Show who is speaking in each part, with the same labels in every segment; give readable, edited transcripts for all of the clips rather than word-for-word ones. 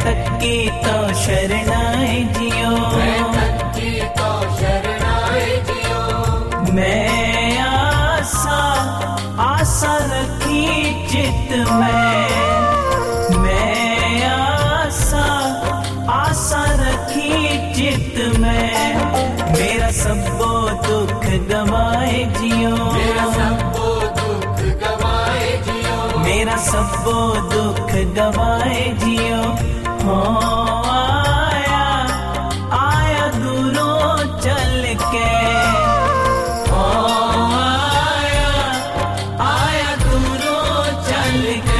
Speaker 1: तक्की तो शरणाए जियो,
Speaker 2: मैं तक्की तो शरणाए जियो।
Speaker 1: मैं आशा आशा रखी चित में, मैं आशा आशा रखी चित में। मेरा सबो दुख गवाए जियो,
Speaker 2: मेरा सबो दुख गवाए जियो,
Speaker 1: मेरा सबो दुख गवाए जियो। हो आया आया दूरों चल के, हो आया आया दूरों चल के।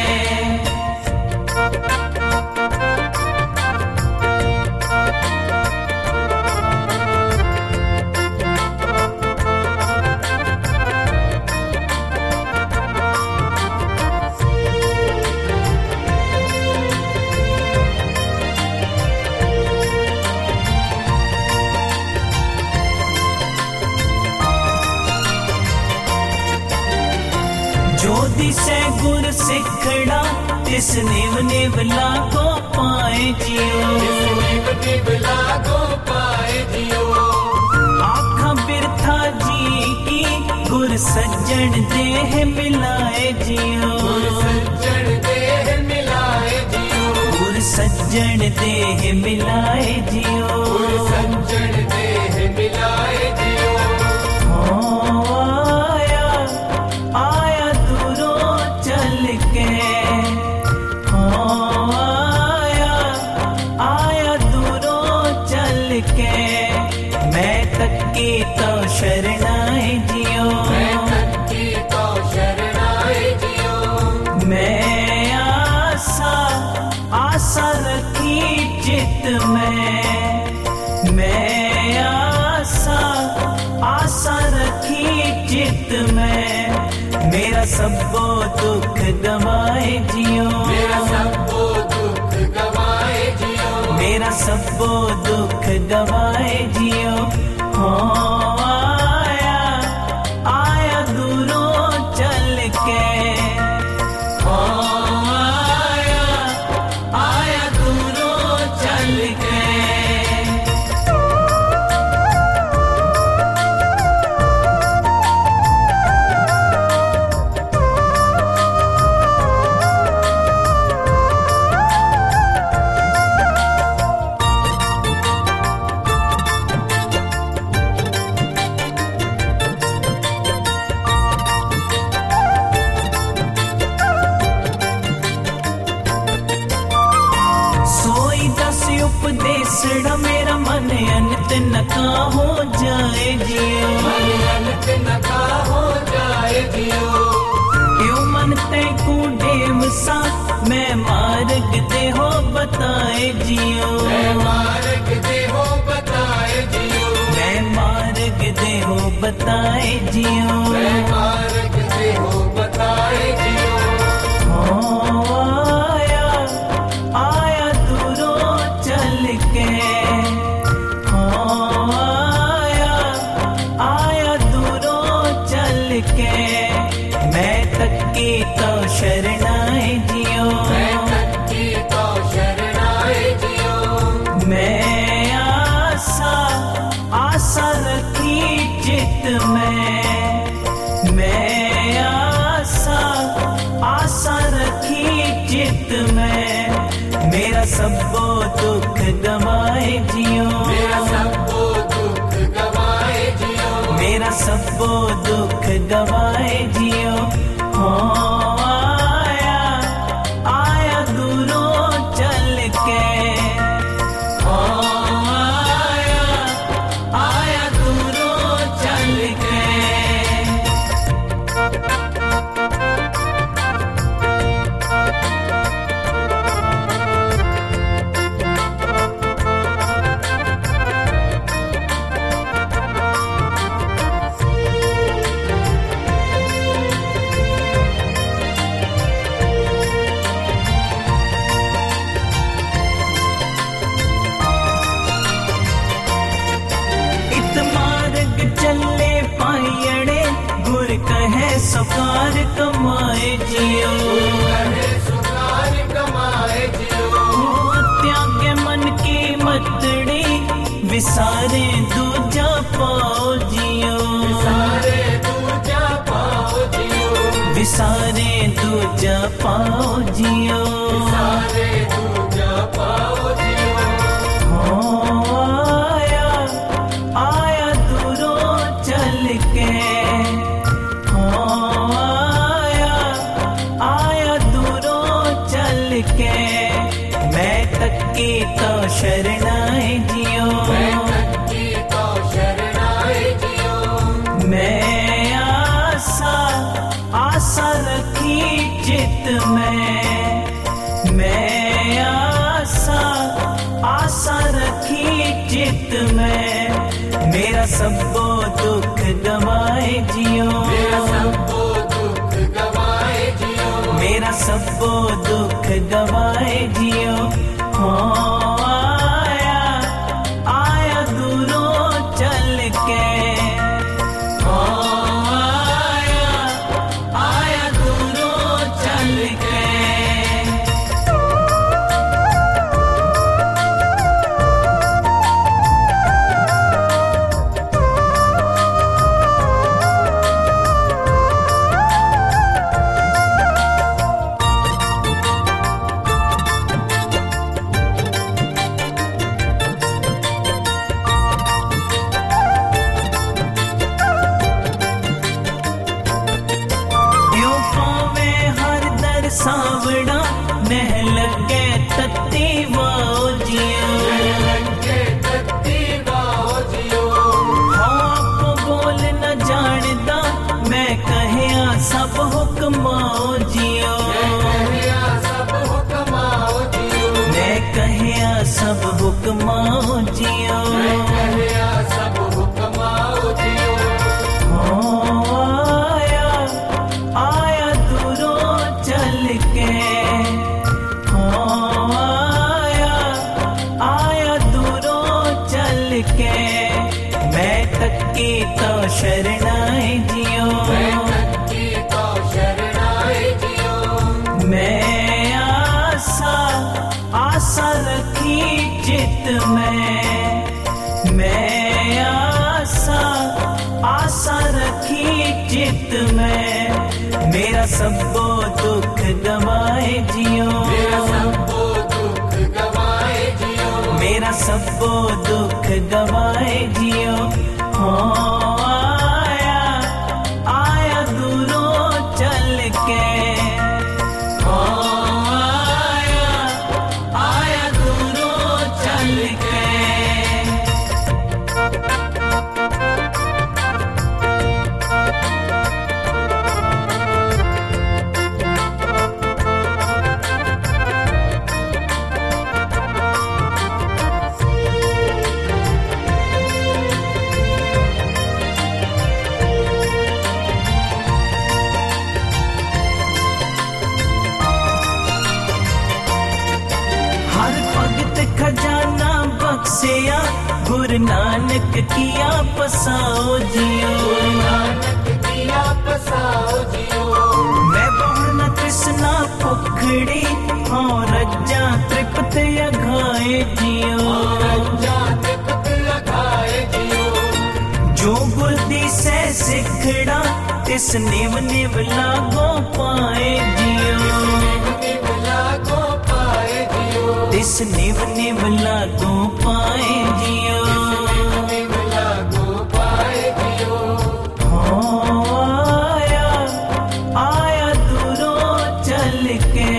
Speaker 1: जो दिसे गुर सिखड़ा तिस निव निव लागो पाए जियो,
Speaker 2: इस निव निव लागो पाए जियो।
Speaker 1: आँखा बिरथा जी की गुर सज्जन देह मिलाए जियो,
Speaker 2: गुर सज्जन देह मिलाए जियो,
Speaker 1: गुर सज्जन देह मिलाए जियो।
Speaker 2: गुर सज्जन देह मिलाए जियो।
Speaker 1: हो आया आया दूरों चल के, हो आया आया दूरों चल के। मैं तक्की तो शरणाए जियो,
Speaker 2: मैं तक्की तो शरणाए जियो।
Speaker 1: मैं आशा आशा रखी चित में, मैं आशा आशा रखी चित में। मेरा सबो दुख गवाए जियो,
Speaker 2: मेरा सबो दुख गवाए जियो,
Speaker 1: मेरा सबो दुख गवाए जियो। हो आया आया दूरों चल के, हो आया आया दूरों चल के। सोई दस उपदेशड़ा मेरा मन अनंत नका हो जाए जियो,
Speaker 2: मन अनंत नका हो जाए जियो।
Speaker 1: क्यों मन ते कूडेम सा मैं मार्ग दे हो बताए जियो,
Speaker 2: मैं मार्ग दे हो बताए जियो,
Speaker 1: मैं मार्ग दे हो बताए जियो।
Speaker 2: मैं मार्ग दे हो बताए जियो।
Speaker 1: हो आया आया दूरों चल के, हो आया आया दूरों चल के। मैं तक्की तो शरणाए जियो,
Speaker 2: मैं तक्की तो शरणाए जियो।
Speaker 1: मैं आशा आशा रखी चित में, मैं आशा आशा रखी चित में। मेरा सबो दुख गवाए जियो,
Speaker 2: मेरा सबो दुख गवाए जियो,
Speaker 1: मेरा सबो दुख गवाए जियो। हो आया आया दूरों चल के, हो आया आया दूरों चल के। सुखार कमाए जियो,
Speaker 2: सुखार कमाए जियो।
Speaker 1: विसारे दूजा पाओ जियो,
Speaker 2: सारे दूजा पाओ जियो,
Speaker 1: विसारे दूजा पाओ जियो,
Speaker 2: सारे दूजा पाओ जियो।
Speaker 1: आया आया दूरों चल के, आया दूरों चल के, मैं तकी तो शरणाई जियो,
Speaker 2: मैं तकी तो शरणाई जियो।
Speaker 1: मैं आशा आशा रखी चित में, मैं आशा आशा रखी चित में, मेरा सबो दुख गवाए जियो,
Speaker 2: मेरा सबो दुख गवाए जियो,
Speaker 1: मेरा सबो दुख गवाए जियो। आया आया दूरों चल के, आया आया दूरों चल के। सावड़ा नह लगे तत्ती वाओ जियो,
Speaker 2: लगे तत्ती वाओ जियो।
Speaker 1: आप बोल न जानदा मैं कहया सब हुक्माओ जियो,
Speaker 2: कहया सब हुक्माओ जियो,
Speaker 1: मैं कहया सब हुक्माओ जियो,
Speaker 2: कहया सब हुक्माओ जियो।
Speaker 1: आया आया दूरों चल के, आया आया दूरों चल के, मैं तकी तो शरणाई जियो,
Speaker 2: मैं तकी तो शरणाई जियो।
Speaker 1: मैं आशा आशा रखी चित में, मैं आशा आशा रखी चित में, मेरा सबो दुख गवाए जियो,
Speaker 2: मेरा सबो दुख गवाए जियो,
Speaker 1: मेरा सबो दुख गवाए जियो। आया आया दूरों चल के, आया आया दूरों चल के। हर भगत खजाना बख्शिया, गुरु नानक किया पसाओ जियो,
Speaker 2: नानक किया पसाओ जियो।
Speaker 1: मैं बहुना कृष्णा पुखड़ी और रज्जा तृप्त अघाए जियो,
Speaker 2: रज्जा तृप्त अघाए जियो।
Speaker 1: जो गुरदी से सिखड़ा तिस निव निव लागो पाए जियो,
Speaker 2: निव लागो पाए जियो,
Speaker 1: तिस निव निव लागो पाए जियो।
Speaker 2: निव लागो पाए जियो।
Speaker 1: आया आया दूरों चल के,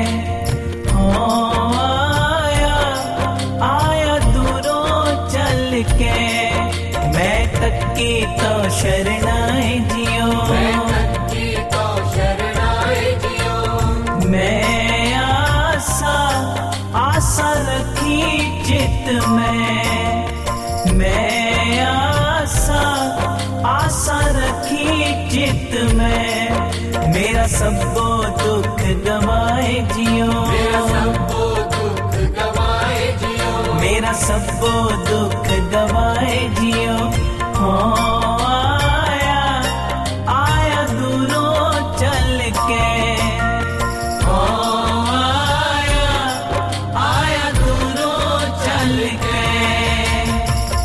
Speaker 1: आया आया दूरों चल के, मैं तकी तो शरणाई जियो,
Speaker 2: मैं तकी तो शरणाई जियो।
Speaker 1: मैं आशा आशा रखी चित में, मैं आशा आशा रखी चित में, मेरा सबो दुख गवाए जियो,
Speaker 2: मेरा सबो दुख गवाए जियो,
Speaker 1: मेरा सबो दुख गवाए जियो। आया आया दूरों चल के, आया आया दूरों चल के।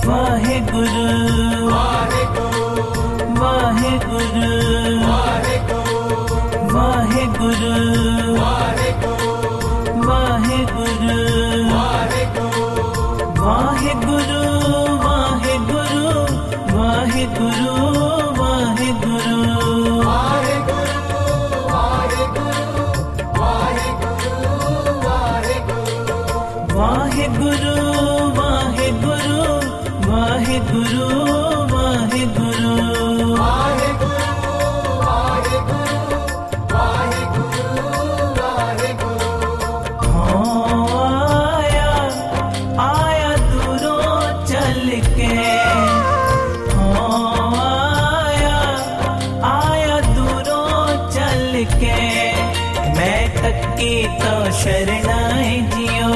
Speaker 1: वाहिगुरु
Speaker 2: वाहिगुरु
Speaker 1: वाहिगुरु वाहिगुरु वाहिगुरु वाहिगुरु वाहिगुरु वाहिगुरु वाहिगुरु वाहिगुरु आया दूरों चल के आया दूरों चल के मैं तक्की तो शरणाए जियो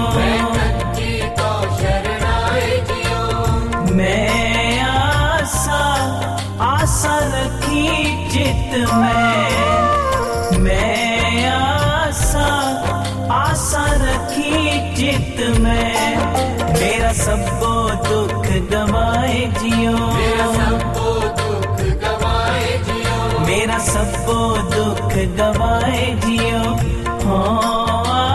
Speaker 1: मैं आशा रखी चित में मैं आशा रखी चित में मेरा सबको दुख गवाए जियो मेरा सबको दुख गवाए जियो